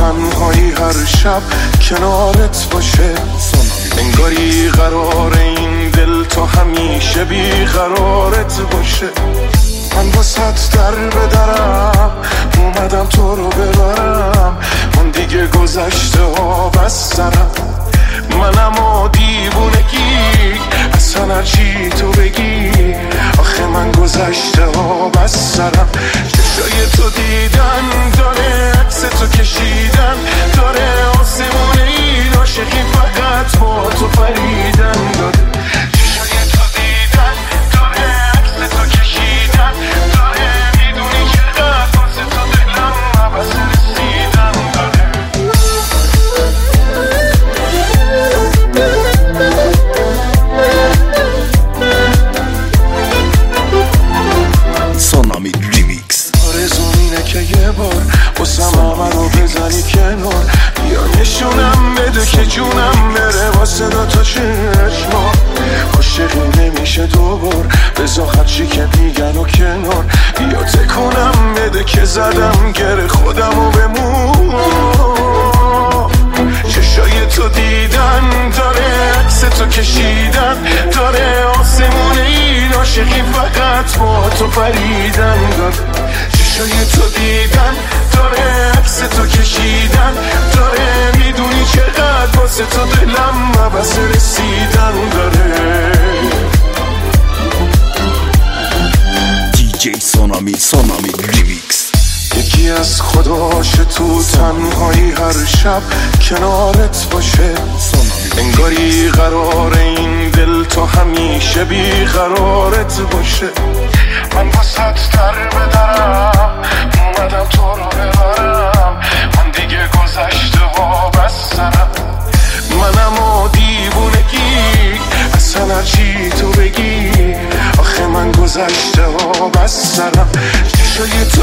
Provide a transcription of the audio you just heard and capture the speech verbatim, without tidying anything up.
تنهایی هر شب کنارت باشه، انگاری قرار این دل تا همیشه بیقرارت باشه. من واسط در بدرم اومدم تو رو ببرم، من دیگه گذشته ها بس سرم. منم و دیوونگی اصلا هرچی تو بگی، آخه من گذشته ها بس سرم. چشای تو دیدن داره، عکس تو کشیدن داره، آسمون این عاشقی فقط با تو پریدن داره. چشای تو دیدن داره، عکس تو کشیدن داره، میدونی چقدر واسه تو دلم عباس رسیدن داره. سونامی ریمیکس. آرزوم اینه که یه بار واسم همه رو بزنی کنار، یا نشونم بده که جونم بره واسه دوتا چشما. عاشقی نمیشه دوبار، بذار هرچی که میگن و کنار، یا تکونم بده که زدم گره خودم و بمون. چشای تو دیدن داره، عکس تو کشیدن داره، آسمون این عاشقی فقط با تو پریدن داره. چشای تو دیدن داره، عکس تو کشیدن داره، میدونی چقدر واسه تو دلم عباس رسیدن داره. دی جی سونامی سونامی ریمیکس. یکی از خداش تو تنهایی هر شب کنارت باشه، انگاری قرار این دل تا همیشه بیقرارت باشه. من واسط در بدرم اومدم تو رو ببرم، من دیگه گذشته ها بس سرم. منم و دیوونگی اصلا هرچی تو بگی، آخه من گذشته ها بس سرم. چشای